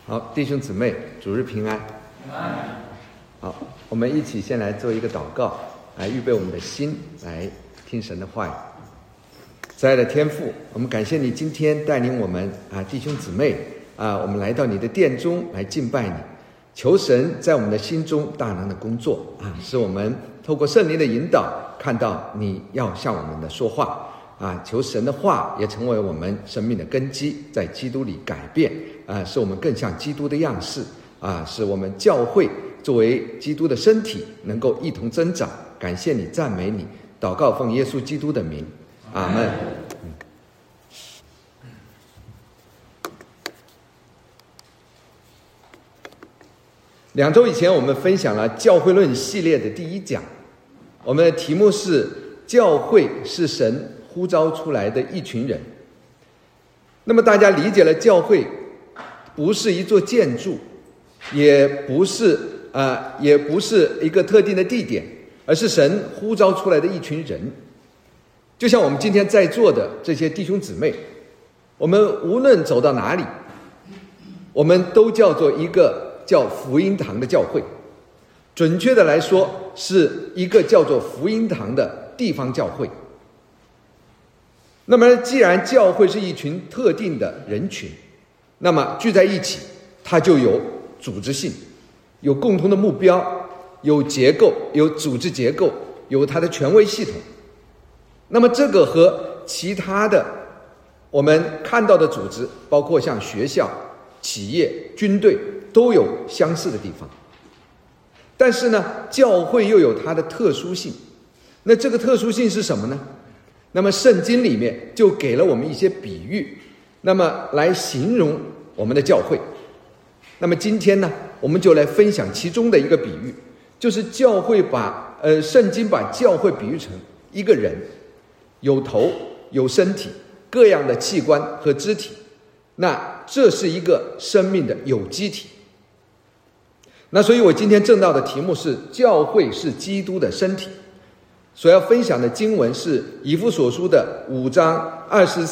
好，弟兄姊妹，主日平安。好，我们一起先来做一个祷告，来预备我们的心，来听神的话语。慈爱的天父，我们感谢你今天带领我们弟兄姊妹我们来到你的殿中来敬拜你，求神在我们的心中大能的工作使我们透过圣灵的引导，看到你要向我们的说话求神的话也成为我们生命的根基，在基督里改变使我们更像基督的样式使我们教会作为基督的身体能够一同增长。感谢你，赞美你，祷告奉耶稣基督的名，阿们。2周以前我们分享了教会论系列的第1讲，我们的题目是教会是神呼召出来的一群人。那么大家理解了教会不是一座建筑，也不是一个特定的地点，而是神呼召出来的一群人。就像我们今天在座的这些弟兄姊妹，我们无论走到哪里，我们都叫做一个叫福音堂的教会，准确的来说是一个叫做福音堂的地方教会。那么既然教会是一群特定的人群，那么聚在一起它就有组织性，有共同的目标，有结构，有组织结构，有它的权威系统。那么这个和其他的我们看到的组织，包括像学校、企业、军队，都有相似的地方。但是呢，教会又有它的特殊性。那这个特殊性是什么呢？那么圣经里面就给了我们一些比喻，那么来形容我们的教会。那么今天呢，我们就来分享其中的一个比喻，就是教会圣经把教会比喻成一个人，有头有身体，各样的器官和肢体，那这是一个生命的有机体。那所以我今天正道的题目是教会是基督的身体。所要分享的经文是以弗所书的5章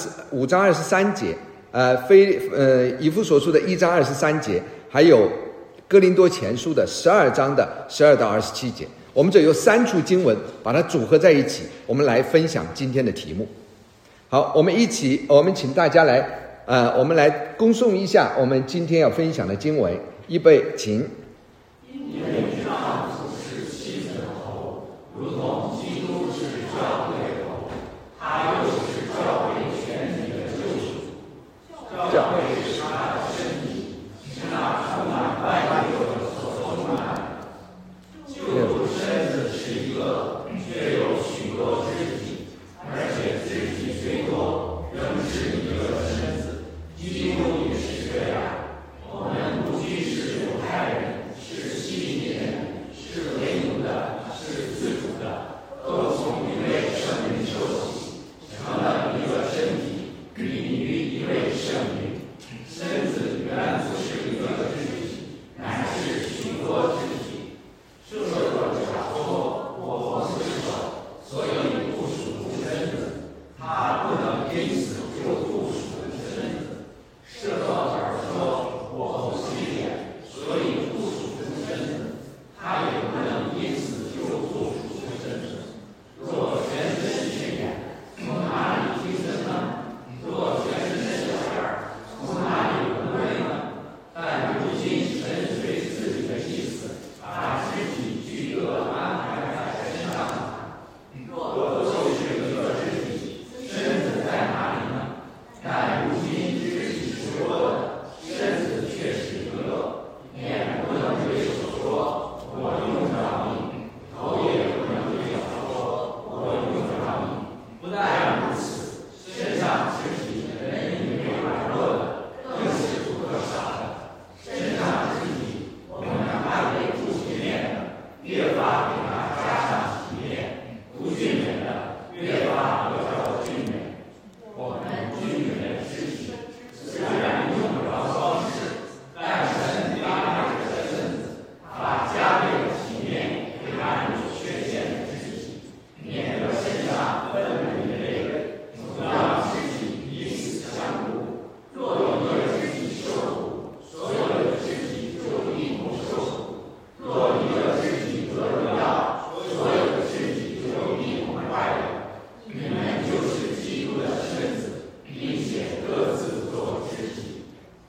23节，以弗所书的1章23节，还有哥林多前书的12章的12到27节。我们这有3处经文，把它组合在一起，我们来分享今天的题目。好，我们请大家来我们来恭诵一下我们今天要分享的经文，预备，请。 因为知道主是妻子的头，如同基督是教会的头，他又是教会全体的救主。教会是他的身体，是那充满万有的所充满的。救主身子是一个，却有许多肢体，而且肢体虽多，仍是一个身子。基督也是这样。我们不拘是犹太人，是希腊人，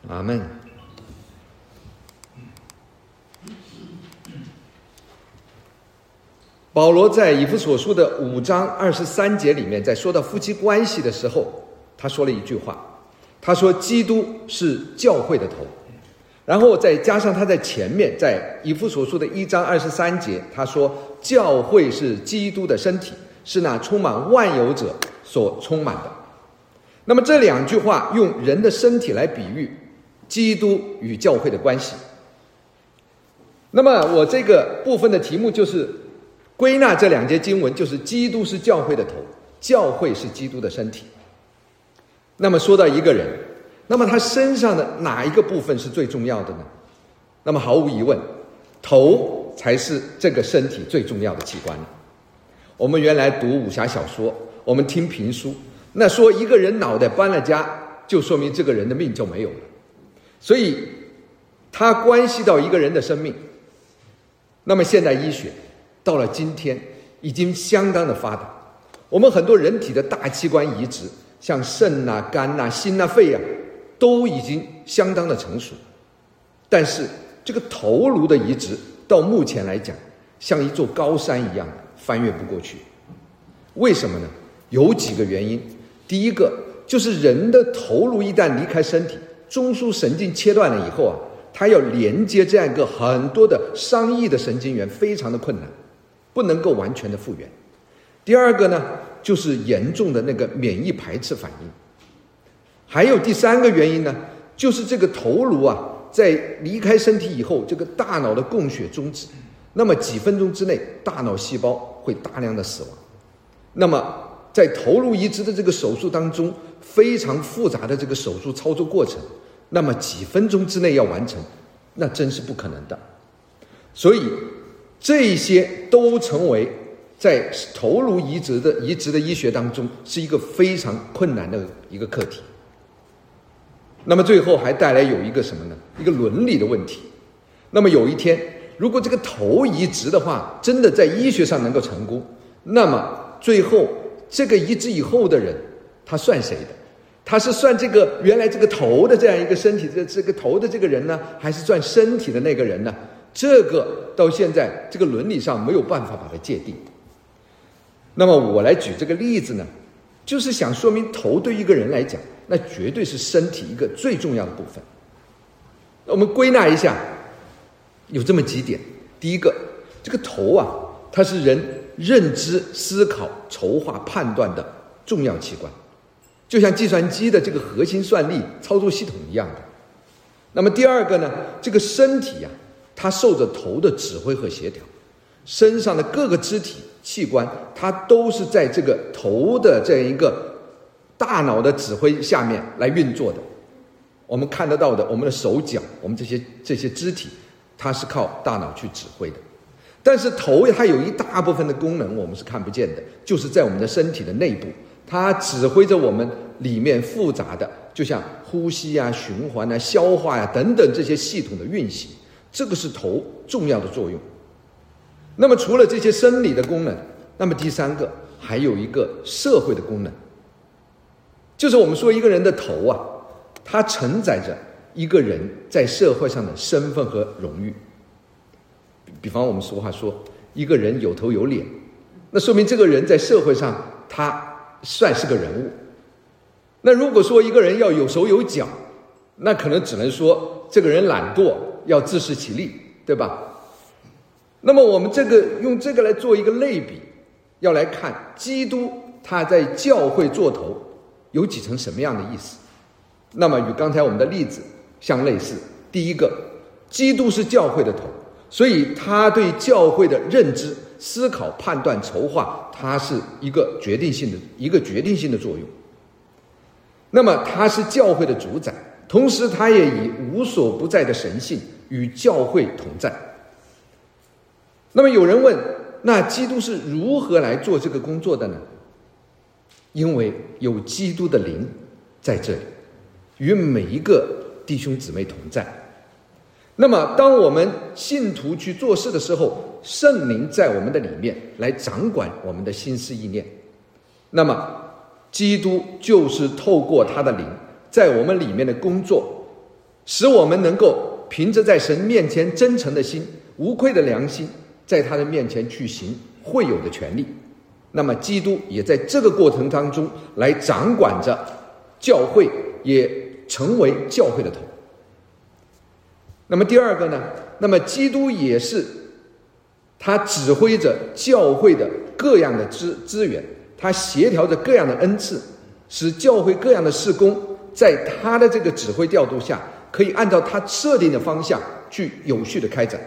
阿们。保罗在以弗所书的5章23节里面，在说到夫妻关系的时候，他说了一句话，他说基督是教会的头，然后再加上他在前面，在以弗所书的1章23节，他说教会是基督的身体，是那充满万有者所充满的。那么这两句话用人的身体来比喻基督与教会的关系。那么我这个部分的题目就是归纳这两节经文，就是基督是教会的头，教会是基督的身体。那么说到一个人，那么他身上的哪一个部分是最重要的呢？那么毫无疑问，头才是这个身体最重要的器官。我们原来读武侠小说，我们听评书，那说一个人脑袋搬了家，就说明这个人的命就没有了。所以它关系到一个人的生命。那么现代医学到了今天已经相当的发达，我们很多人体的大器官移植，像肾啊、肝啊、心啊、肺啊，都已经相当的成熟。但是这个头颅的移植到目前来讲，像一座高山一样翻越不过去。为什么呢？有几个原因。第一个就是人的头颅一旦离开身体，中枢神经切断了以后啊，它要连接这样一个很多的上亿的神经元，非常的困难，不能够完全的复原。第二个呢，就是严重的那个免疫排斥反应。还有第三个原因呢，就是这个头颅啊，在离开身体以后，这个大脑的供血终止，那么几分钟之内，大脑细胞会大量的死亡。那么在头颅移植的这个手术当中，非常复杂的这个手术操作过程，那么几分钟之内要完成，那真是不可能的。所以这些都成为在头颅移植的医学当中是一个非常困难的一个课题。那么最后还带来有一个什么呢？一个伦理的问题。那么有一天，如果这个头移植的话，真的在医学上能够成功，那么最后这个移植以后的人，他算谁的？他是算这个原来这个头的这样一个身体的这个头的这个人呢，还是算身体的那个人呢？这个到现在这个伦理上没有办法把它界定。那么我来举这个例子呢，就是想说明头对一个人来讲，那绝对是身体一个最重要的部分。我们归纳一下，有这么几点。第一个，这个头啊，它是人认知、思考、筹划、判断的重要器官，就像计算机的这个核心算力操作系统一样的。那么第二个呢，这个身体啊，它受着头的指挥和协调，身上的各个肢体器官，它都是在这个头的这样一个大脑的指挥下面来运作的。我们看得到的，我们的手脚，我们这些肢体，它是靠大脑去指挥的。但是头它有一大部分的功能我们是看不见的，就是在我们的身体的内部，它指挥着我们里面复杂的，就像呼吸啊、循环啊、消化啊等等这些系统的运行，这个是头重要的作用。那么除了这些生理的功能，那么第三个还有一个社会的功能，就是我们说一个人的头啊，它承载着一个人在社会上的身份和荣誉。比方我们俗话说，一个人有头有脸，那说明这个人在社会上他算是个人物。那如果说一个人要有手有脚，那可能只能说这个人懒惰，要自食其力，对吧？那么我们用这个来做一个类比，要来看基督他在教会做头有几层什么样的意思。那么与刚才我们的例子相类似。第一个，基督是教会的头，所以他对教会的认知、思考、判断、筹划，它是一个决定性的作用。那么他是教会的主宰，同时他也以无所不在的神性与教会同在。那么有人问，那基督是如何来做这个工作的呢？因为有基督的灵在这里，与每一个弟兄姊妹同在。那么当我们信徒去做事的时候，圣灵在我们的里面来掌管我们的心思意念，那么基督就是透过他的灵在我们里面的工作， 使我们能够凭着在神面前真诚的心、无愧的良心，在他的面前去行会有的权利。那么基督也在这个过程当中来掌管着教会，也成为教会的头。那么第二个呢，那么基督也是他指挥着教会的各样的资源，他协调着各样的恩赐，使教会各样的事工在他的这个指挥调度下，可以按照他设定的方向去有序的开展。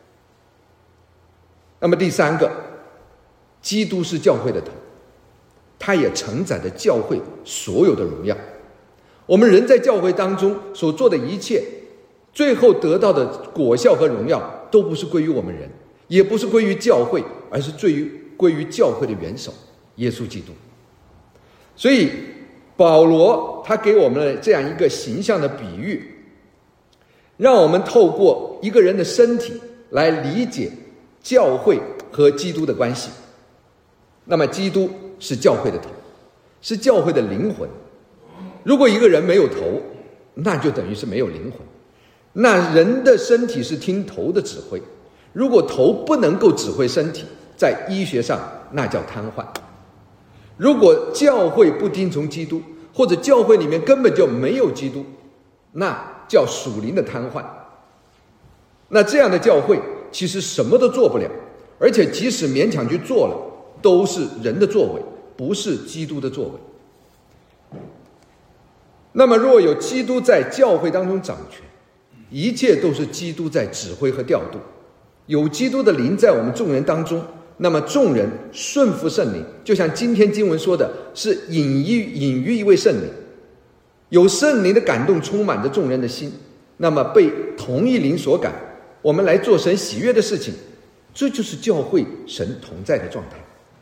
那么第三个，基督是教会的头，他也承载着教会所有的荣耀。我们人在教会当中所做的一切，最后得到的果效和荣耀，都不是归于我们人，也不是归于教会，而是归于教会的元首耶稣基督。所以保罗他给我们这样一个形象的比喻，让我们透过一个人的身体来理解教会和基督的关系。那么基督是教会的头，是教会的灵魂。如果一个人没有头，那就等于是没有灵魂。那人的身体是听头的指挥，如果头不能够指挥身体，在医学上那叫瘫痪。如果教会不听从基督，或者教会里面根本就没有基督，那叫属灵的瘫痪。那这样的教会其实什么都做不了，而且即使勉强去做了，都是人的作为，不是基督的作为。那么若有基督在教会当中掌权，一切都是基督在指挥和调度。有基督的灵在我们众人当中，那么众人顺服圣灵，就像今天经文说的，是隐喻一位圣灵。有圣灵的感动充满着众人的心，那么被同一灵所感，我们来做神喜悦的事情，这就是教会神同在的状态。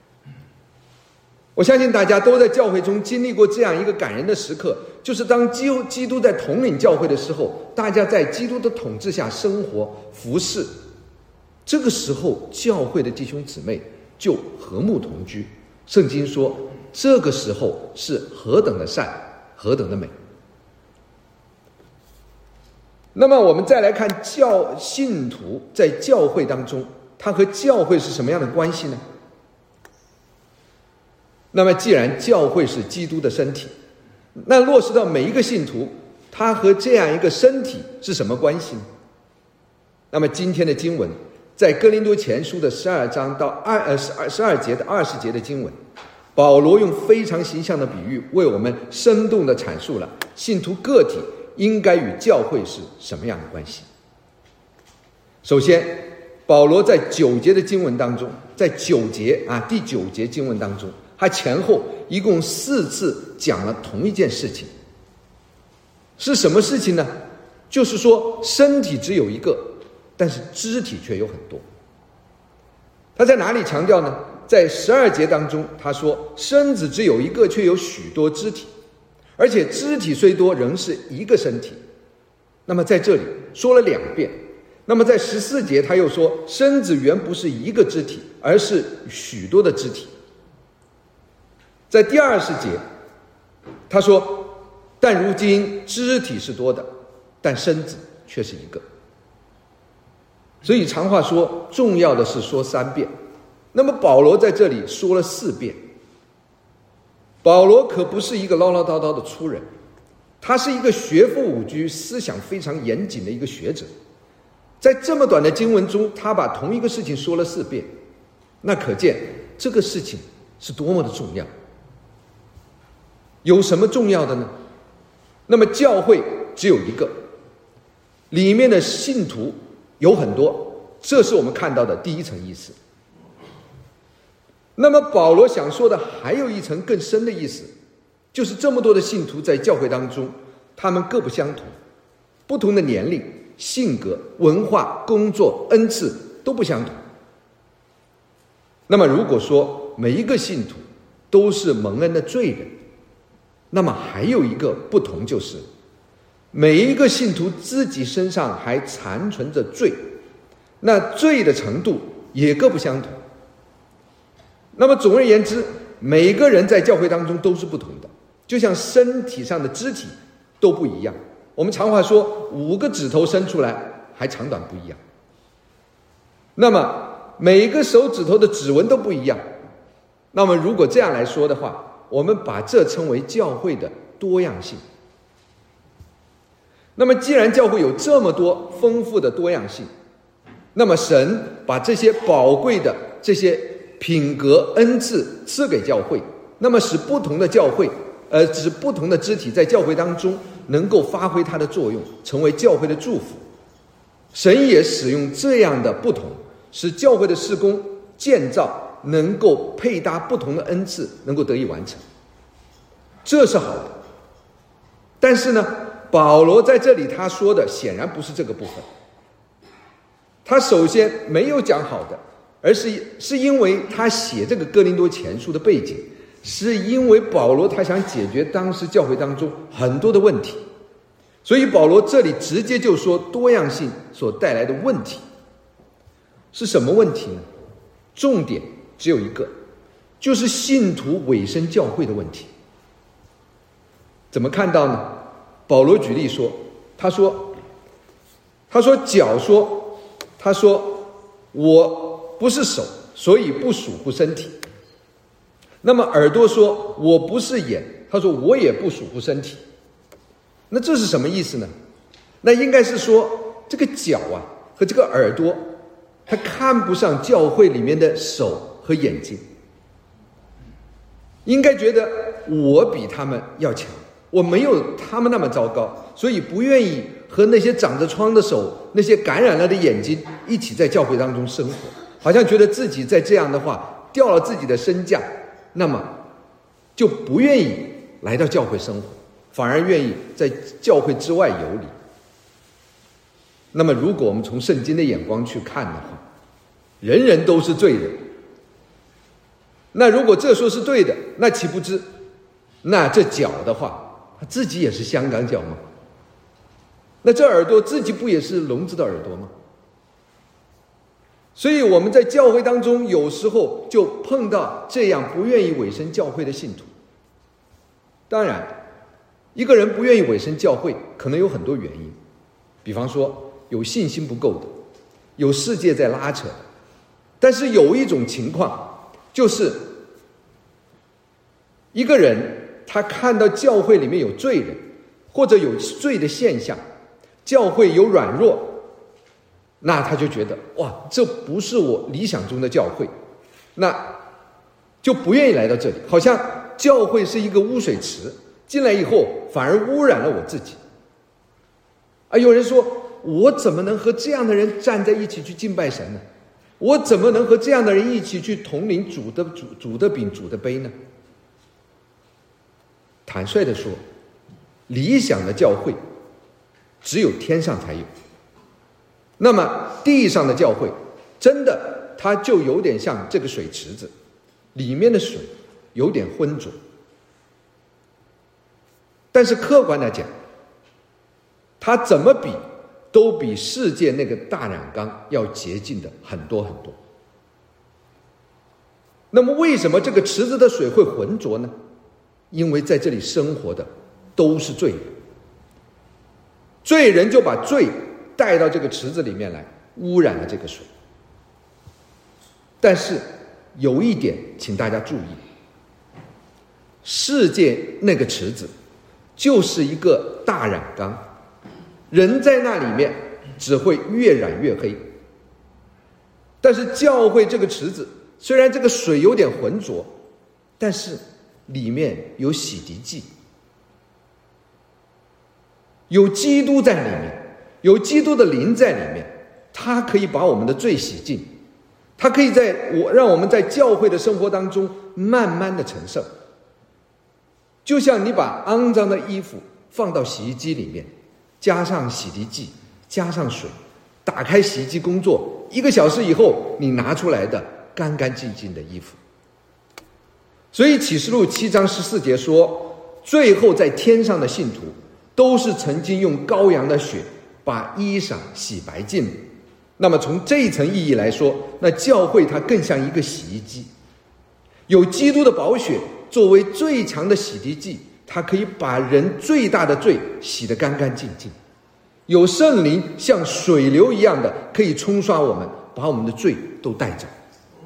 我相信大家都在教会中经历过这样一个感人的时刻，就是当基督在统领教会的时候，大家在基督的统治下生活服侍，这个时候教会的弟兄姊妹就和睦同居。圣经说这个时候是何等的善，何等的美。那么我们再来看信徒在教会当中，他和教会是什么样的关系呢？那么既然教会是基督的身体，那落实到每一个信徒，他和这样一个身体是什么关系呢？那么今天的经文在哥林多前书的12章到12节的20节的经文，保罗用非常形象的比喻为我们生动地阐述了信徒个体应该与教会是什么样的关系。首先，保罗在9节的经文当中，在第9节经文当中，他前后一共4次讲了同一件事情。是什么事情呢？就是说身体只有一个，但是肢体却有很多。他在哪里强调呢？在12节当中，他说身子只有一个，却有许多肢体，而且肢体虽多，仍是一个身体。那么在这里说了2遍。那么在14节他又说身子原不是一个肢体，而是许多的肢体。在第20节他说但如今肢体是多的，但身子却是一个。所以长话说，重要的是说3遍。那么保罗在这里说了4遍。保罗可不是一个唠唠叨叨的粗人，他是一个学富五车、思想非常严谨的一个学者。在这么短的经文中，他把同一个事情说了4遍，那可见这个事情是多么的重要。有什么重要的呢？那么教会只有一个，里面的信徒有很多，这是我们看到的第一层意思。那么保罗想说的还有一层更深的意思，就是这么多的信徒在教会当中，他们各不相同，不同的年龄、性格、文化、工作、恩赐都不相同。那么如果说每一个信徒都是蒙恩的罪人，那么还有一个不同，就是每一个信徒自己身上还残存着罪，那罪的程度也各不相同。那么总而言之，每个人在教会当中都是不同的，就像身体上的肢体都不一样， 我们常话说5个指头伸出来还长短不一样，那么每个手指头的指纹都不一样。那么如果这样来说的话，我们把这称为教会的多样性。那么既然教会有这么多丰富的多样性，那么神把这些宝贵的这些品格恩赐赐给教会，那么使不同的教会使不同的肢体在教会当中能够发挥它的作用，成为教会的祝福。神也使用这样的不同，使教会的事工建造能够配搭不同的恩赐，能够得以完成，这是好的。但是呢，保罗在这里他说的显然不是这个部分。他首先没有讲好的，而是因为他写这个哥林多前书的背景，是因为保罗他想解决当时教会当中很多的问题，所以保罗这里直接就说多样性所带来的问题是什么问题呢？重点只有一个，就是信徒委身教会的问题。怎么看到呢？保罗举例说，他说脚说，他说我不是手，所以不属乎身体。那么耳朵说我不是眼，他说我也不属乎身体。那这是什么意思呢？那应该是说这个脚和这个耳朵，他看不上教会里面的手和眼睛，应该觉得我比他们要强，我没有他们那么糟糕，所以不愿意和那些长着疮的手，那些感染了的眼睛一起在教会当中生活，好像觉得自己在这样的话掉了自己的身价，那么就不愿意来到教会生活，反而愿意在教会之外游离。那么如果我们从圣经的眼光去看的话，人人都是罪人。那如果这说是对的，那岂不知那这脚的话，他自己也是香港脚吗？那这耳朵自己不也是聋子的耳朵吗？所以我们在教会当中有时候就碰到这样不愿意委身教会的信徒。当然一个人不愿意委身教会可能有很多原因，比方说有信心不够的，有世界在拉扯的。但是有一种情况，就是一个人他看到教会里面有罪人，或者有罪的现象，教会有软弱，那他就觉得哇，这不是我理想中的教会，那就不愿意来到这里，好像教会是一个污水池，进来以后反而污染了我自己。有人说，我怎么能和这样的人站在一起去敬拜神呢？我怎么能和这样的人一起去统领主的饼主的杯呢？坦率地说，理想的教会只有天上才有，那么地上的教会真的它就有点像这个水池子，里面的水有点浑浊。但是客观来讲，它怎么比都比世界那个大染缸要洁净的很多很多。那么为什么这个池子的水会浑浊呢？因为在这里生活的都是罪人，罪人就把罪带到这个池子里面来，污染了这个水。但是有一点请大家注意，世界那个池子就是一个大染缸，人在那里面只会越染越黑。但是教会这个池子，虽然这个水有点浑浊，但是里面有洗涤剂，有基督在里面，有基督的灵在里面，它可以把我们的罪洗净，它可以让我们在教会的生活当中慢慢的成圣。就像你把肮脏的衣服放到洗衣机里面，加上洗涤剂，加上水，打开洗衣机工作，1个小时以后你拿出来的干干净净的衣服。所以启示录7章14节说，最后在天上的信徒都是曾经用羔羊的血把衣裳洗白净。那么从这一层意义来说，那教会它更像一个洗衣机，有基督的宝血作为最强的洗涤剂， 它可以把人最大的罪洗得干干净净。有圣灵像水流一样的可以冲刷我们，把我们的罪都带走。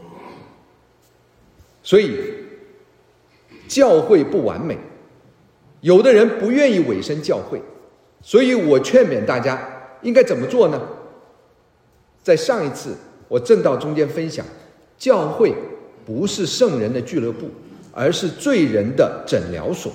所以教会不完美，有的人不愿意委身教会，所以我劝勉大家应该怎么做呢？在上一次我正道中间分享，教会不是圣人的俱乐部，而是罪人的诊疗所。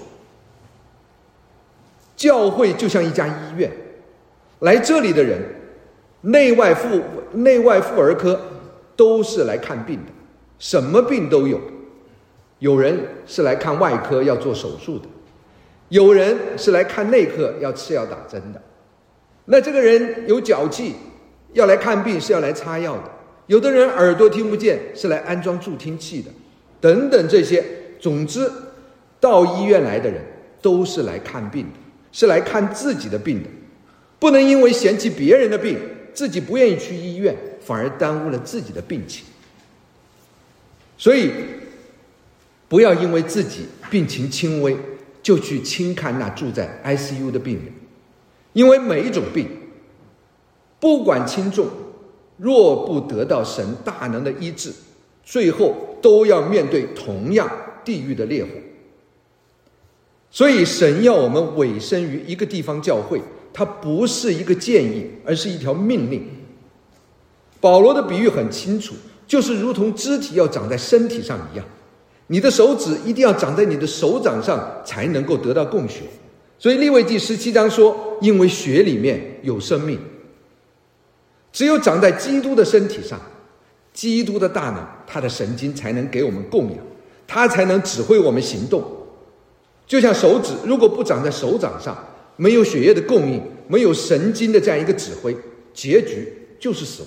教会就像一家医院，来这里的人内外妇儿科都是来看病的，什么病都有。有人是来看外科要做手术的，有人是来看内科要吃药打针的。那这个人有脚气要来看病是要来擦药的，有的人耳朵听不见是来安装助听器的，等等这些。总之到医院来的人都是来看病的，是来看自己的病的，不能因为嫌弃别人的病，自己不愿意去医院，反而耽误了自己的病情。所以不要因为自己病情轻微就去轻看那住在 ICU 的病人，因为每一种病不管轻重，若不得到神大能的医治，最后都要面对同样地狱的烈火。所以神要我们委身于一个地方教会，它不是一个建议，而是一条命令。保罗的比喻很清楚，就是如同肢体要长在身体上一样，你的手指一定要长在你的手掌上才能够得到供血。所以利未记17章说，因为血里面有生命，只有长在基督的身体上，基督的大脑，他的神经才能给我们供养，他才能指挥我们行动。就像手指如果不长在手掌上，没有血液的供应，没有神经的这样一个指挥，结局就是死亡。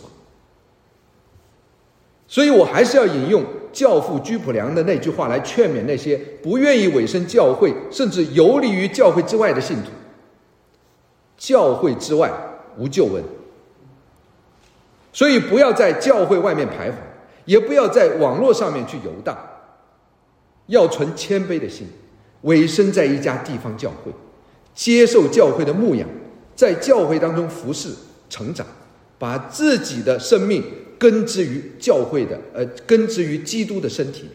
所以我还是要引用教父居普良的那句话来劝勉那些不愿意委身教会，甚至游离于教会之外的信徒：教会之外无救恩。所以不要在教会外面徘徊，也不要在网络上面去游荡，要存谦卑的心，委身在一家地方教会，接受教会的牧养，在教会当中服侍成长，把自己的生命根植于教会的根植于基督的身体里。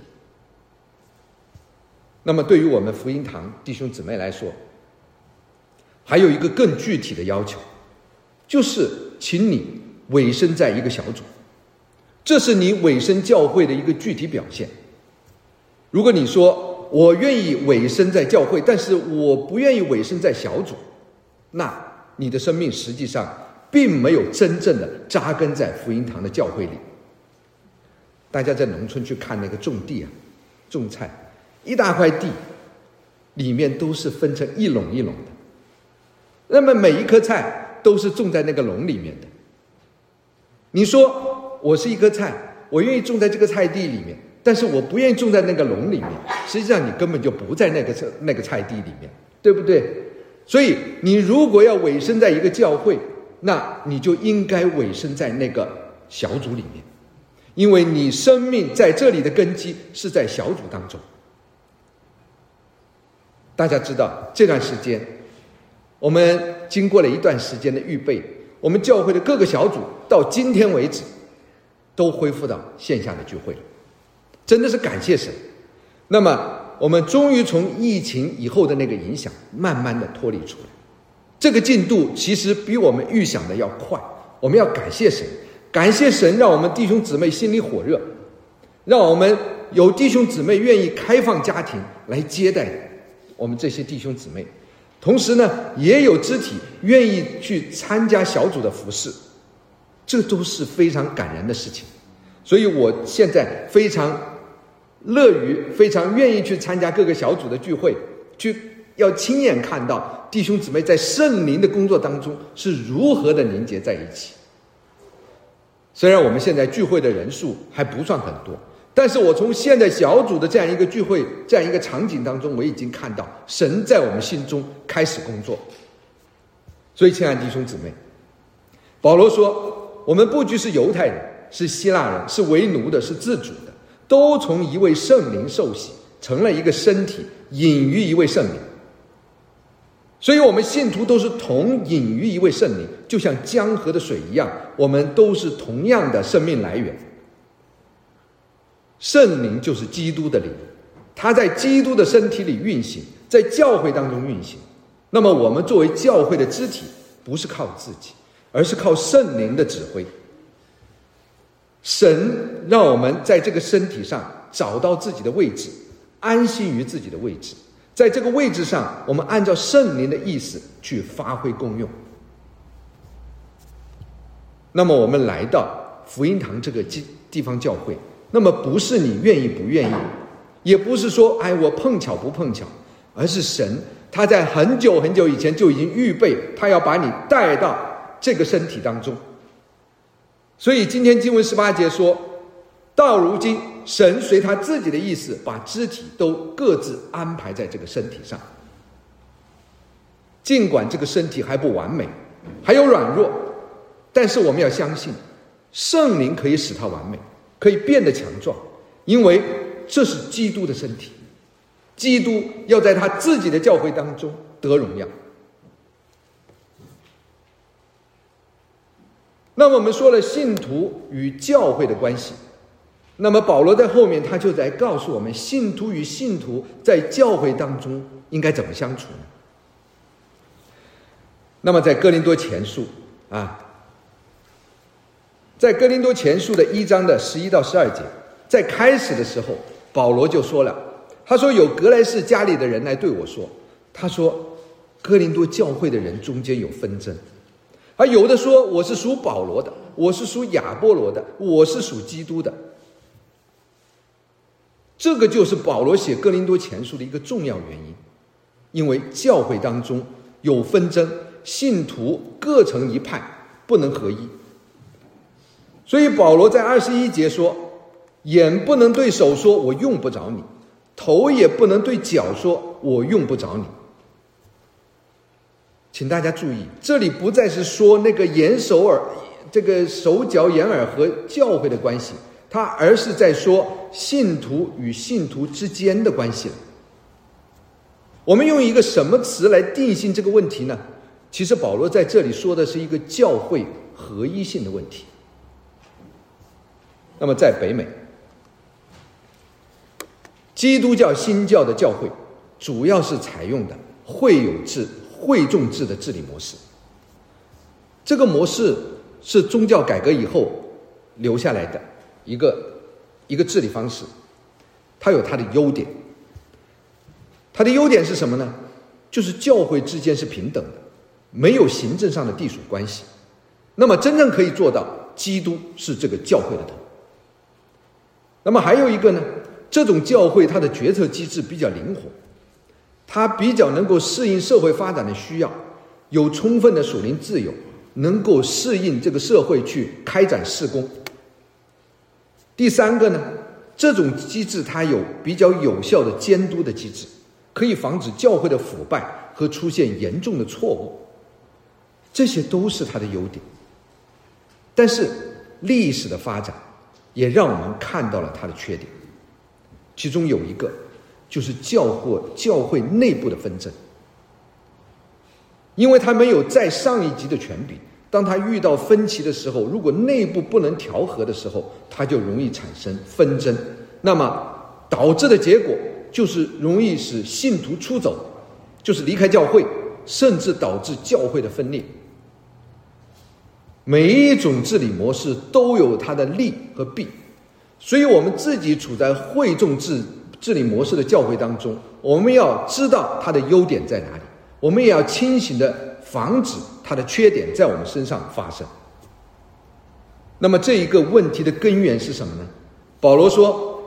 那么对于我们福音堂弟兄姊妹来说，还有一个更具体的要求，就是请你委身在一个小组，这是你委身教会的一个具体表现。如果你说我愿意委身在教会，但是我不愿意委身在小组，那你的生命实际上并没有真正的扎根在福音堂的教会里。大家在农村去看那个种地种菜，一大块地里面都是分成一垄一垄的，那么每一颗菜都是种在那个垄里面的。你说我是一颗菜，我愿意种在这个菜地里面，但是我不愿意种在那个垄里面，实际上你根本就不在那个菜地里面，对不对？所以你如果要委身在一个教会，那你就应该委身在那个小组里面，因为你生命在这里的根基是在小组当中。大家知道这段时间我们经过了一段时间的预备，我们教会的各个小组到今天为止都恢复到线下的聚会了，真的是感谢神。那么我们终于从疫情以后的那个影响慢慢的脱离出来，这个进度其实比我们预想的要快。我们要感谢神，感谢神让我们弟兄姊妹心里火热，让我们有弟兄姊妹愿意开放家庭来接待我们这些弟兄姊妹，同时呢也有肢体愿意去参加小组的服事，这都是非常感人的事情。所以我现在非常乐于非常愿意去参加各个小组的聚会，要亲眼看到弟兄姊妹在圣灵的工作当中是如何的凝结在一起。虽然我们现在聚会的人数还不算很多，但是我从现在小组的这样一个聚会这样一个场景当中，我已经看到神在我们心中开始工作。所以亲爱的弟兄姊妹，保罗说我们不拘是犹太人，是希腊人，是为奴的，是自主的，都从一位圣灵受洗，成了一个身体，隐于一位圣灵。 所以我们信徒都是同隐于一位圣灵，就像江河的水一样，我们都是同样的生命来源。圣灵就是基督的灵，他在基督的身体里运行，在教会当中运行。那么我们作为教会的肢体，不是靠自己，而是靠圣灵的指挥。神让我们在这个身体上找到自己的位置，安心于自己的位置，在这个位置上，我们按照圣灵的意思去发挥功用。那么我们来到福音堂这个地方教会，那么不是你愿意不愿意，也不是说我碰巧不碰巧，而是神他在很久很久以前就已经预备，他要把你带到这个身体当中。所以今天经文18节说，到如今神随他自己的意思，把肢体都各自安排在这个身体上。尽管这个身体还不完美，还有软弱，但是我们要相信圣灵可以使它完美，可以变得强壮，因为这是基督的身体，基督要在他自己的教会当中得荣耀。那么我们说了信徒与教会的关系，那么保罗在后面他就在告诉我们，信徒与信徒在教会当中应该怎么相处呢？那么在哥林多前书在哥林多前书的1章的11到12节，在开始的时候保罗就说了，他说有格莱士家里的人来对我说，他说哥林多教会的人中间有纷争，而有的说我是属保罗的，我是属亚波罗的，我是属基督的。这个就是保罗写哥林多前书的一个重要原因，因为教会当中有纷争，信徒各成一派，不能合一。所以保罗在21节说，眼不能对手说我用不着你，头也不能对脚说我用不着你。请大家注意，这里不再是说那个这个手脚眼耳和教会的关系，而是在说信徒与信徒之间的关系了。我们用一个什么词来定性这个问题呢？其实保罗在这里说的是一个教会合一性的问题。那么在北美，基督教新教的教会主要是采用的会众制的治理模式。这个模式是宗教改革以后留下来的一个治理方式，它有它的优点。它的优点是什么呢？就是教会之间是平等的，没有行政上的隶属关系。那么真正可以做到基督是这个教会的头。那么还有一个呢，这种教会它的决策机制比较灵活，它比较能够适应社会发展的需要，有充分的属灵自由，能够适应这个社会去开展事工。第三个呢，这种机制它有比较有效的监督的机制，可以防止教会的腐败和出现严重的错误，这些都是它的优点。但是历史的发展也让我们看到了它的缺点，其中有一个就是教会内部的纷争。因为他没有再上一级的权柄，当他遇到分歧的时候，如果内部不能调和的时候，他就容易产生纷争，那么导致的结果就是容易使信徒出走，就是离开教会，甚至导致教会的分裂。每一种治理模式都有它的利和弊，所以我们自己处在会众治理模式的教会当中，我们要知道它的优点在哪里，我们也要清醒地防止它的缺点在我们身上发生。那么这一个问题的根源是什么呢？保罗说，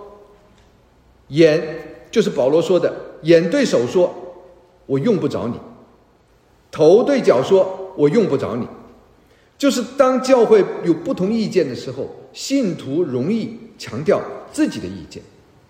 就是保罗说的，眼对手说我用不着你，头对脚说我用不着你。就是当教会有不同意见的时候，信徒容易强调自己的意见，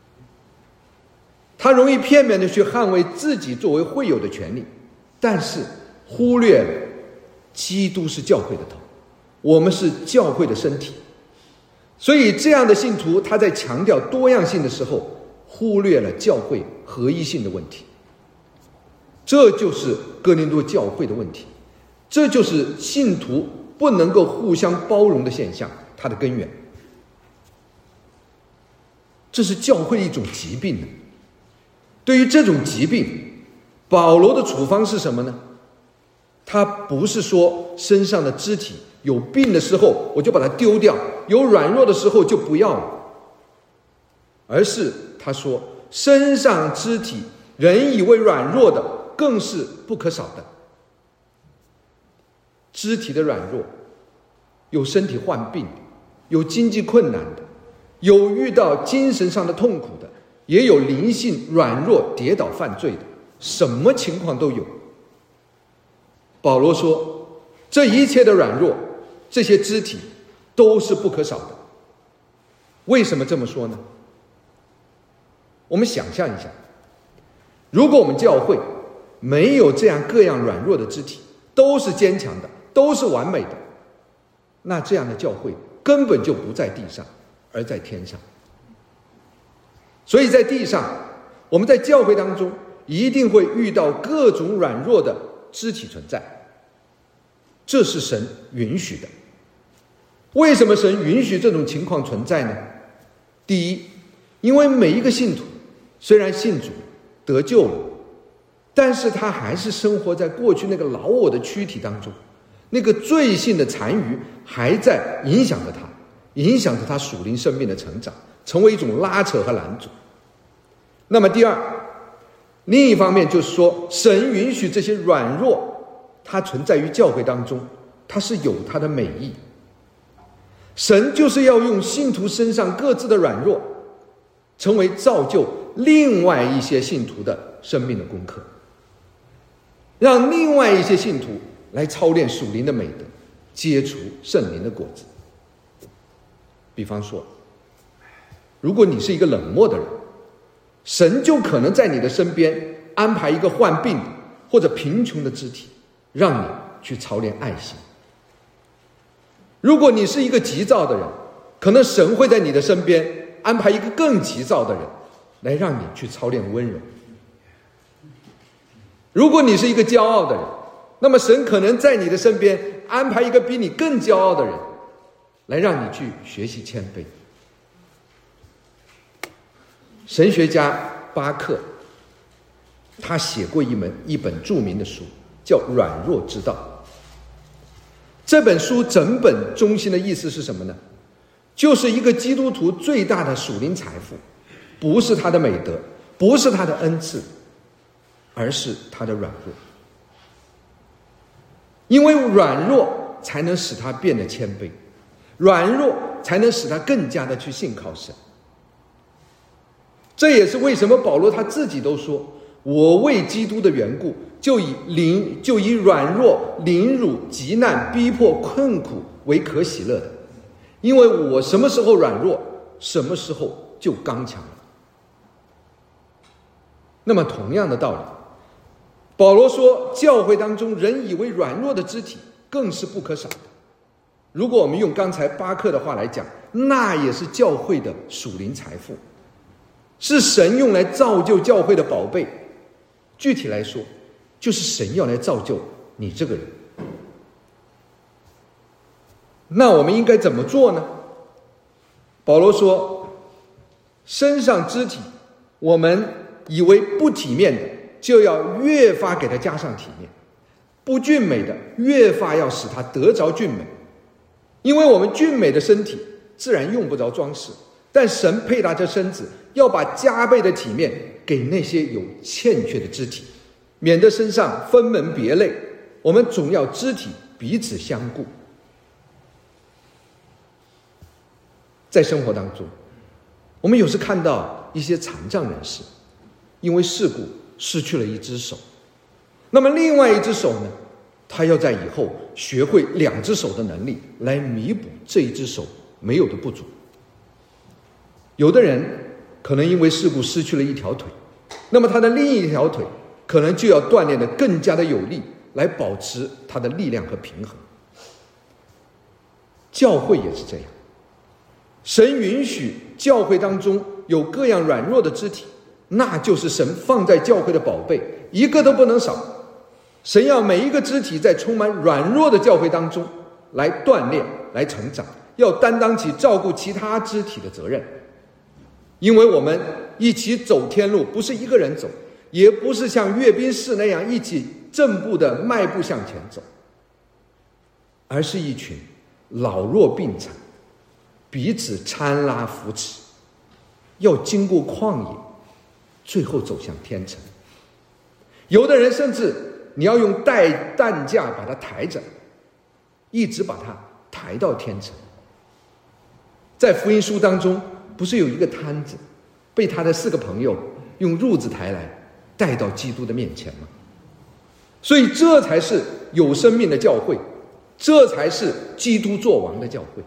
他容易片面的去捍卫自己作为会友的权利，但是忽略了基督是教会的头，我们是教会的身体。所以这样的信徒，他在强调多样性的时候，忽略了教会合一性的问题。 这就是哥林多教会的问题，这就是信徒不能够互相包容的现象，它的根源。这是教会的一种疾病呢。对于这种疾病，保罗的处方是什么呢？他不是说身上的肢体有病的时候我就把它丢掉，有软弱的时候就不要了，而是他说身上肢体人以为软弱的更是不可少的。肢体的软弱，有身体患病的，有经济困难的，有遇到精神上的痛苦的，也有灵性软弱跌倒犯罪的，什么情况都有。保罗说这一切的软弱，这些肢体都是不可少的。为什么这么说呢？我们想象一下，如果我们教会没有这样各样软弱的肢体，都是坚强的，都是完美的，那这样的教会根本就不在地上，而在天上。所以在地上，我们在教会当中一定会遇到各种软弱的肢体存在，这是神允许的。为什么神允许这种情况存在呢？第一，因为每一个信徒虽然信主得救了，但是他还是生活在过去那个老我的躯体当中，那个罪性的残余还在影响着他，影响着他属灵生命的成长，成为一种拉扯和拦阻。那么第二，另一方面就是说，神允许这些软弱它存在于教会当中，它是有它的美意。神就是要用信徒身上各自的软弱，成为造就另外一些信徒的生命的功课，让另外一些信徒来操练属灵的美德，结出圣灵的果子。比方说，如果你是一个冷漠的人，神就可能在你的身边安排一个患病的或者贫穷的肢体，让你去操练爱心。如果你是一个急躁的人，可能神会在你的身边安排一个更急躁的人，来让你去操练温柔。如果你是一个骄傲的人，那么神可能在你的身边安排一个比你更骄傲的人，来让你去学习谦卑。神学家巴克他写过一本著名的书，叫《软弱之道》。这本书整本中心的意思是什么呢？就是一个基督徒最大的属灵财富，不是他的美德，不是他的恩赐，而是他的软弱。因为软弱才能使他变得谦卑，软弱才能使他更加的去信靠神。这也是为什么保罗他自己都说，我为基督的缘故，就以软弱、凌辱、急难、逼迫、困苦为可喜乐的，因为我什么时候软弱，什么时候就刚强了。那么同样的道理，保罗说教会当中人以为软弱的肢体更是不可少的。如果我们用刚才巴克的话来讲，那也是教会的属灵财富，是神用来造就教会的宝贝。具体来说，就是神要来造就你这个人。那我们应该怎么做呢？保罗说，身上肢体我们以为不体面的，就要越发给它加上体面；不俊美的，越发要使它得着俊美。因为我们俊美的身体自然用不着装饰，但神配搭这身子，要把加倍的体面给那些有欠缺的肢体，免得身上分门别类。我们总要肢体彼此相顾。在生活当中，我们有时看到一些残障人士因为事故失去了一只手，那么另外一只手呢，他要在以后学会两只手的能力来弥补这一只手没有的不足。有的人可能因为事故失去了一条腿，那么他的另一条腿可能就要锻炼得更加的有力，来保持他的力量和平衡。教会也是这样，神允许教会当中有各样软弱的肢体，那就是神放在教会的宝贝， 一个都不能少。神要每一个肢体在充满软弱的教会当中来锻炼，来成长，要担当起照顾其他肢体的责任。因为我们一起走天路，不是一个人走，也不是像阅兵式那样一起正步的迈步向前走，而是一群老弱病残，彼此搀拉扶持，要经过旷野，最后走向天城。有的人甚至你要用担架把他抬着，一直把他抬到天城。在福音书当中，不是有一个摊子被他的4个朋友用褥子抬来带到基督的面前吗？所以这才是有生命的教会，这才是基督作王的教会。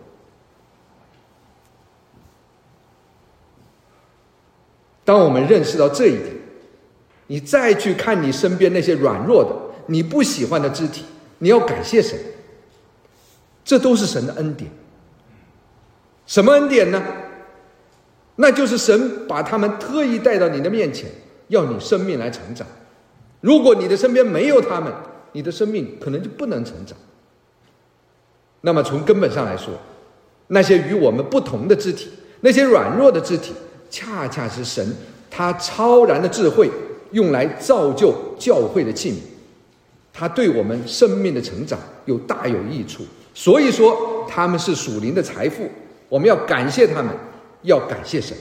当我们认识到这一点，你再去看你身边那些软弱的你不喜欢的肢体，你要感谢神，这都是神的恩典。什么恩典呢？那就是神把他们特意带到你的面前，要你生命来成长。如果你的身边没有他们，你的生命可能就不能成长。那么从根本上来说，那些与我们不同的肢体，那些软弱的肢体，恰恰是神他超然的智慧用来造就教会的器皿，他对我们生命的成长大有益处。所以说他们是属灵的财富，我们要感谢他们，要感谢神。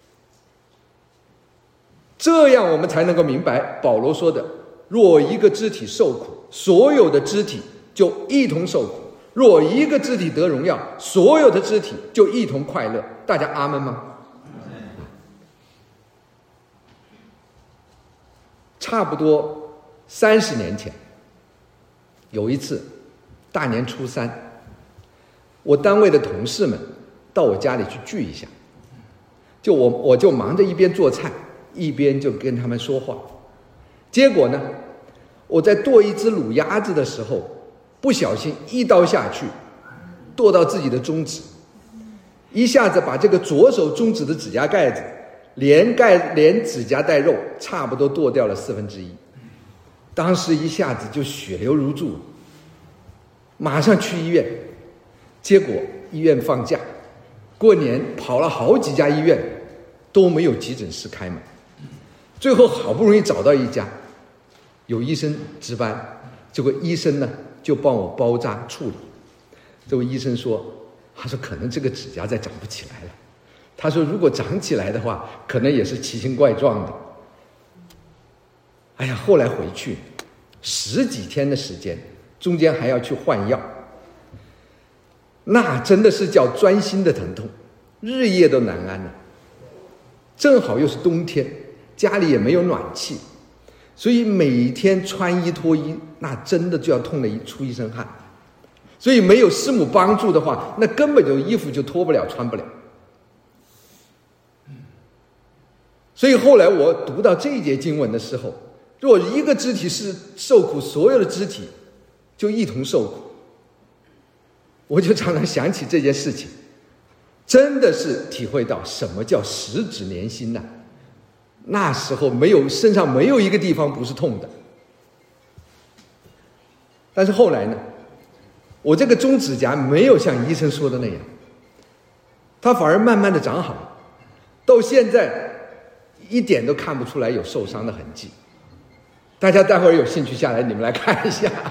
这样我们才能够明白保罗说的，若一个肢体受苦，所有的肢体就一同受苦；若一个肢体得荣耀，所有的肢体就一同快乐。大家阿们吗？差不多30年前，有一次大年初3，我单位的同事们到我家里去聚一下，我就忙着一边做菜一边就跟他们说话。结果呢，我在剁一只卤鸭子的时候，不小心一刀下去剁到自己的中指，一下子把这个左手中指的指甲盖子连指甲带肉差不多剁掉了1/4。当时一下子就血流如注，马上去医院，结果医院放假，过年跑了好几家医院都没有急诊室开门，最后好不容易找到一家，有医生值班，结果医生呢就帮我包扎处理。这位医生说，他说可能这个指甲再长不起来了，他说如果长起来的话，可能也是奇形怪状的。哎呀，后来回去10几天的时间，中间还要去换药，那真的是叫钻心的疼痛，日夜都难安了。正好又是冬天，家里也没有暖气，所以每天穿衣脱衣，那真的就要痛得出一身汗。所以没有师母帮助的话，那根本就衣服就脱不了穿不了。所以后来我读到这一节经文的时候，若一个肢体是受苦，所有的肢体就一同受苦。我就常常想起这件事情，真的是体会到什么叫十指连心呐！那时候身上没有一个地方不是痛的。但是后来呢，我这个中指甲没有像医生说的那样，它反而慢慢的长好，到现在一点都看不出来有受伤的痕迹。大家待会儿有兴趣下来你们来看一下，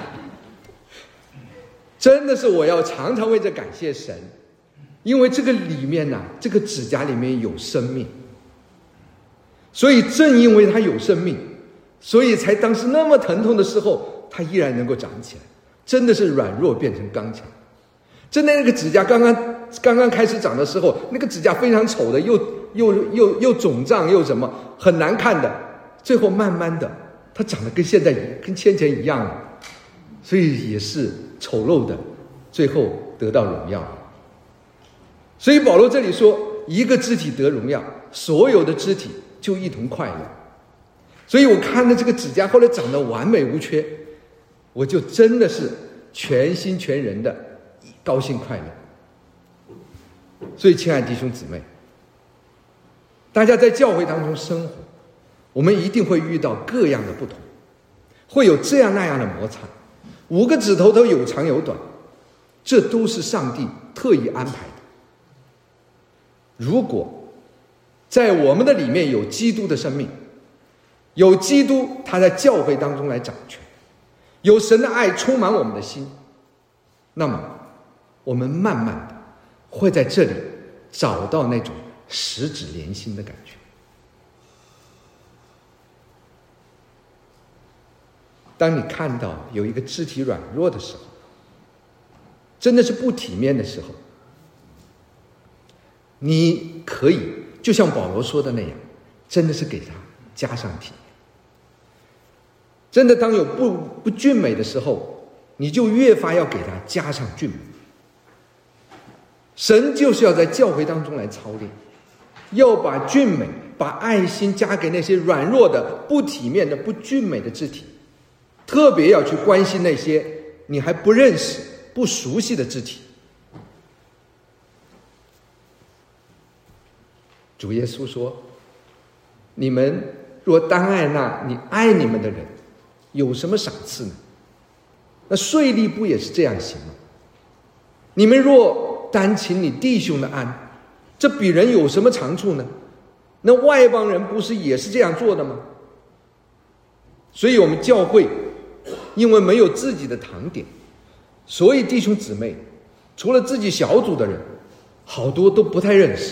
真的是我要常常为这感谢神，因为这个里面呢，这个指甲里面有生命，所以正因为它有生命，所以才当时那么疼痛的时候，它依然能够长起来，真的是软弱变成刚强。真的那个指甲刚刚开始长的时候，那个指甲非常丑的，又肿胀又什么很难看的，最后慢慢的它长得跟先前一样了，所以也是丑陋的，最后得到荣耀。所以保罗这里说，一个肢体得荣耀，所有的肢体就一同快乐。所以我看到这个指甲后来长得完美无缺，我就真的是全心全人的高兴快乐。所以亲爱的弟兄姊妹，大家在教会当中生活，我们一定会遇到各样的不同， 会有这样那样的摩擦，5个指头都有长有短，这都是上帝特意安排的。如果在我们的里面有基督的生命，有基督他在教会当中来掌权，有神的爱充满我们的心，那么我们慢慢的会在这里找到那种十指连心的感觉。当你看到有一个肢体软弱的时候，真的是不体面的时候，你可以就像保罗说的那样，真的是给他加上体面。真的当有不俊美的时候，你就越发要给他加上俊美。神就是要在教会当中来操练，要把俊美、把爱心加给那些软弱的、不体面的、不俊美的肢体，特别要去关心那些你还不认识、不熟悉的肢体。主耶稣说，你们若单爱那你爱你们的人，有什么赏赐呢？那税吏不也是这样行吗？你们若单请你弟兄的安，这比人有什么长处呢？那外邦人不是也是这样做的吗？所以我们教会因为没有自己的堂点，所以弟兄姊妹除了自己小组的人，好多都不太认识。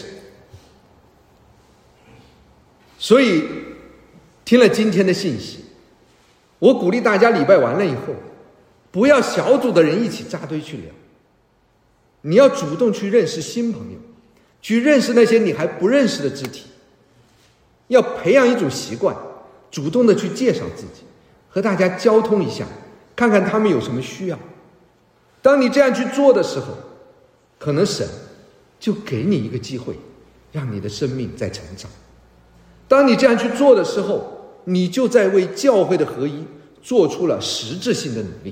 所以听了今天的信息，我鼓励大家礼拜完了以后，不要小组的人一起扎堆去聊，你要主动去认识新朋友，去认识那些你还不认识的肢体，要培养一种习惯，主动的去介绍自己，和大家交通一下，看看他们有什么需要。当你这样去做的时候，可能神就给你一个机会，让你的生命在成长。当你这样去做的时候，你就在为教会的合一做出了实质性的努力。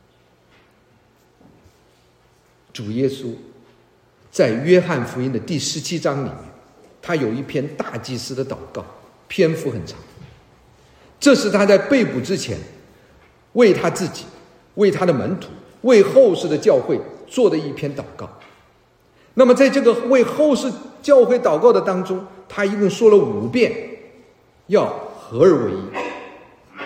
主耶稣在约翰福音的第17章里面，他有一篇大祭司的祷告，篇幅很长。这是他在被捕之前为他自己、为他的门徒、为后世的教会做的一篇祷告。那么在这个为后世教会祷告的当中，他一共说了5遍要合而为一。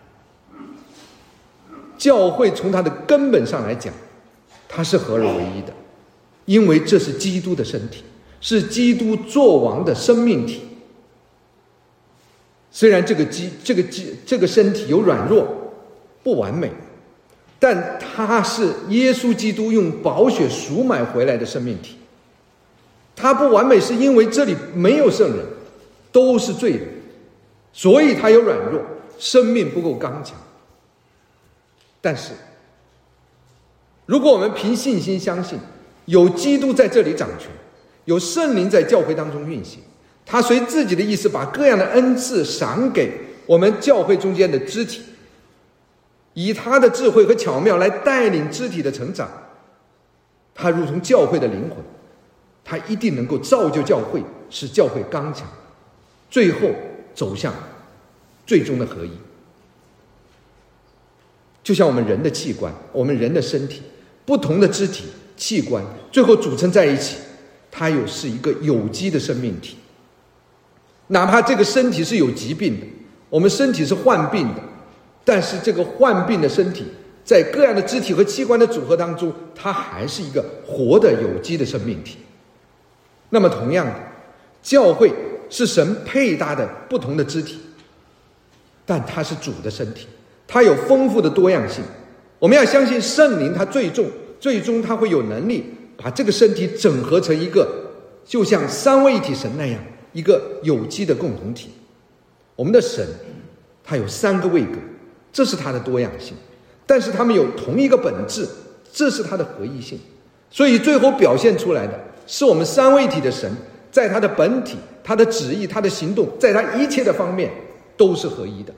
教会从它的根本上来讲，它是合而为一的，因为这是基督的身体，是基督作王的生命体。虽然这个身体有软弱不完美，但它是耶稣基督用宝血赎买回来的生命体。它不完美是因为这里没有圣人，都是罪人，所以它有软弱，生命不够刚强。但是如果我们凭信心相信有基督在这里掌权，有圣灵在教会当中运行，他随自己的意思把各样的恩赐赏给我们教会中间的肢体，以他的智慧和巧妙来带领肢体的成长，他如同教会的灵魂，他一定能够造就教会，使教会刚强，最后走向最终的合一。就像我们人的器官，我们人的身体，不同的肢体器官最后组成在一起，它是一个有机的生命体。哪怕这个身体是有疾病的，我们身体是患病的，但是这个患病的身体在各样的肢体和器官的组合当中，它还是一个活的有机的生命体。那么同样的，教会是神配搭的不同的肢体，但它是主的身体，它有丰富的多样性。我们要相信圣灵，它最终它会有能力把这个身体整合成一个就像三位一体神那样一个有机的共同体。我们的神它有3个位格，这是它的多样性，但是它们有同一个本质，这是它的合一性。所以最后表现出来的是我们三位一体的神在他的本体、他的旨意、他的行动，在他一切的方面都是合一的。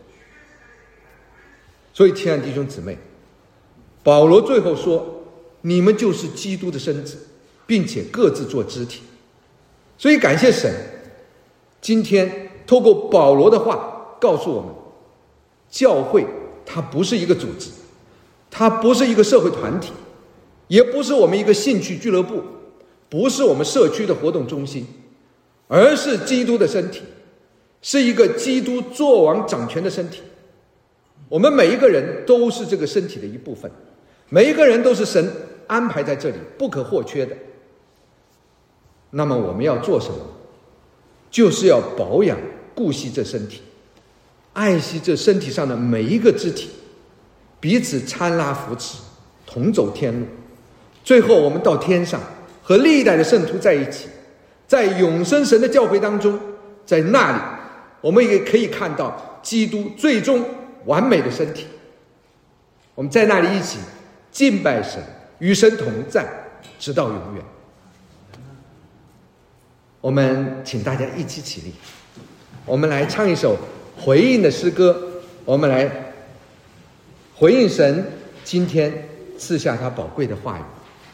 所以亲爱的弟兄姊妹，保罗最后说，你们就是基督的身子，并且各自做肢体。所以感谢神，今天透过保罗的话告诉我们，教会它不是一个组织，它不是一个社会团体，也不是我们一个兴趣俱乐部，不是我们社区的活动中心，而是基督的身体，是一个基督作王掌权的身体。我们每一个人都是这个身体的一部分，每一个人都是神安排在这里不可或缺的。那么我们要做什么？就是要保养顾惜这身体，爱惜这身体上的每一个肢体，彼此搀拉扶持，同走天路。最后我们到天上和历代的圣徒在一起，在永生神的教会当中，在那里我们也可以看到基督最终完美的身体。我们在那里一起敬拜神，与神同在，直到永远。我们请大家一起起立，我们来唱一首回应的诗歌，我们来回应神今天赐下他宝贵的话语。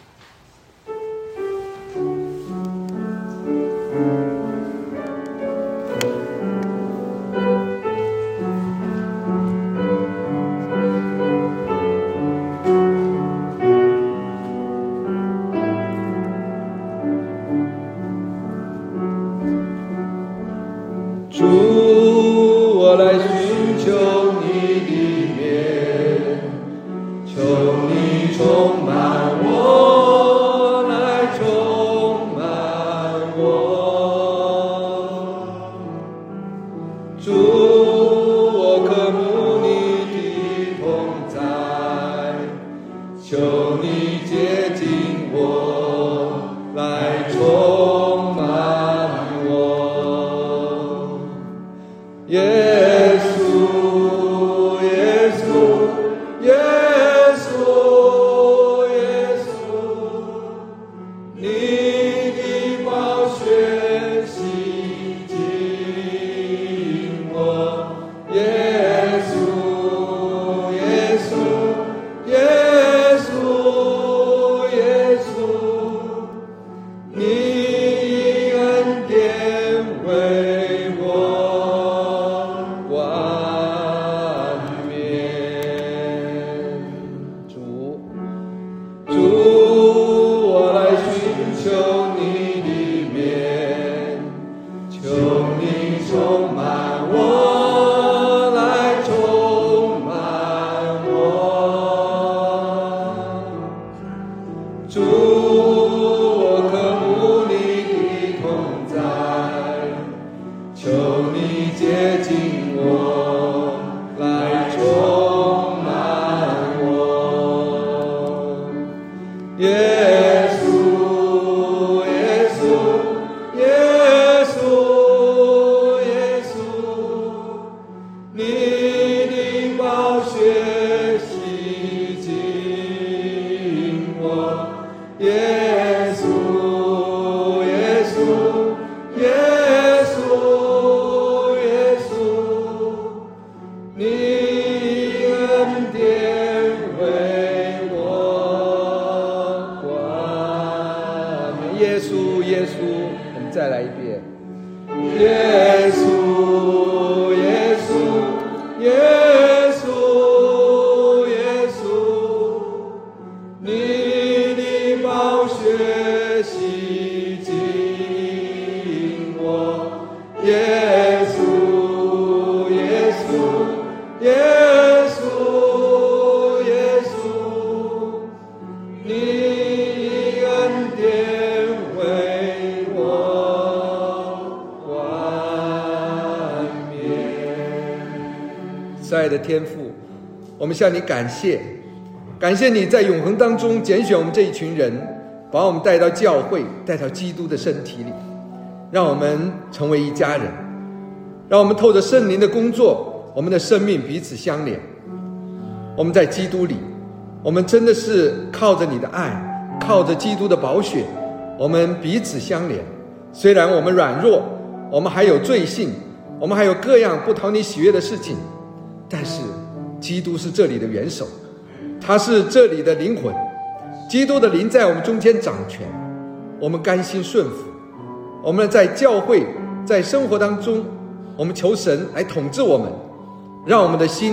爱的天父，我们向你感谢，感谢你在永恒当中拣选我们这一群人，把我们带到教会，带到基督的身体里，让我们成为一家人，让我们透着圣灵的工作，我们的生命彼此相连。我们在基督里，我们真的是靠着你的爱，靠着基督的宝血，我们彼此相连。虽然我们软弱，我们还有罪性，我们还有各样不讨你喜悦的事情，但是基督是这里的元首，他是这里的灵魂，基督的灵在我们中间掌权，我们甘心顺服。我们在教会，在生活当中，我们求神来统治我们，让我们的心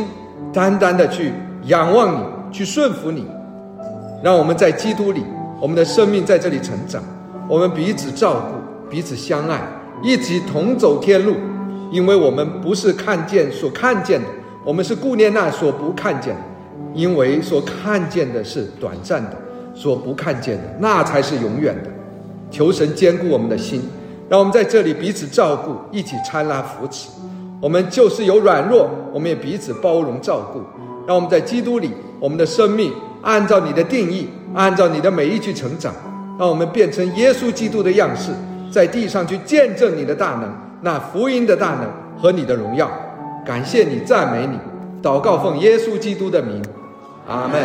单单的去仰望你，去顺服你。让我们在基督里，我们的生命在这里成长，我们彼此照顾，彼此相爱，一起同走天路。因为我们不是看见所看见的，我们是顾念那所不看见的。因为所看见的是短暂的，所不看见的那才是永远的。求神坚固我们的心，让我们在这里彼此照顾，一起搀拉扶持。我们就是有软弱，我们也彼此包容照顾。让我们在基督里，我们的生命按照你的定义，按照你的美意去成长。让我们变成耶稣基督的样式，在地上去见证你的大能，那福音的大能和你的荣耀。感谢你，赞美你，祷告奉耶稣基督的名，阿们。